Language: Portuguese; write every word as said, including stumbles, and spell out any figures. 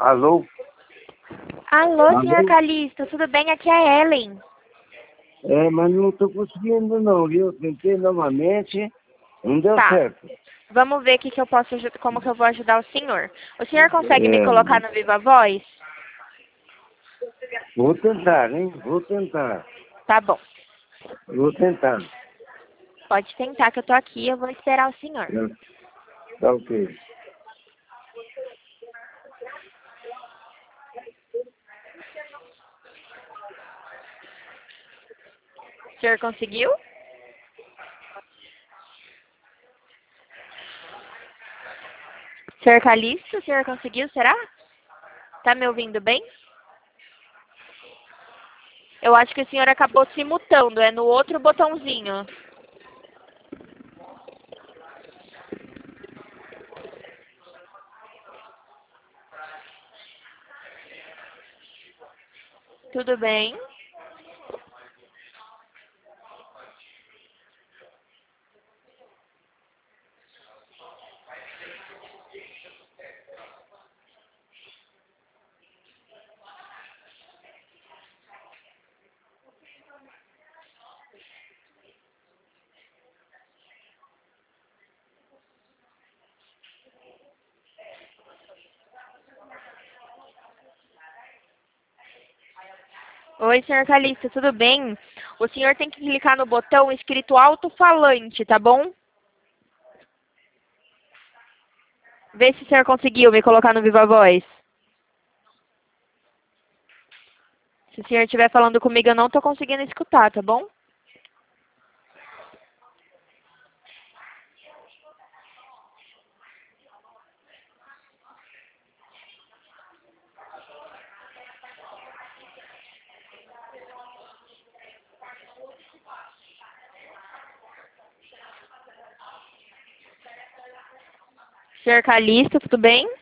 Alô? Alô, senhor Alô? Calixto, tudo bem? Aqui é a Ellen. É, mas não estou conseguindo não, viu? Tentei novamente, não deu Tá. certo. Vamos ver aqui que eu posso, aju- como que eu vou ajudar o senhor. O senhor consegue me É, colocar no Viva Voz? vou tentar, hein? Vou tentar. Tá bom. Vou tentar. Pode tentar que eu tô aqui, eu vou esperar o senhor. É, tá ok. O senhor conseguiu? Senhor Calixto, o senhor conseguiu, será? Tá me ouvindo bem? Eu acho que o senhor acabou se mutando, é no outro botãozinho. Tudo bem? Oi, senhor Calixto, tudo bem? O senhor tem que clicar no botão escrito alto-falante, tá bom? Vê se o senhor conseguiu me colocar no Viva Voz. Se o senhor estiver falando comigo, eu não tô conseguindo escutar, tá bom? senhor Calixto, tudo bem?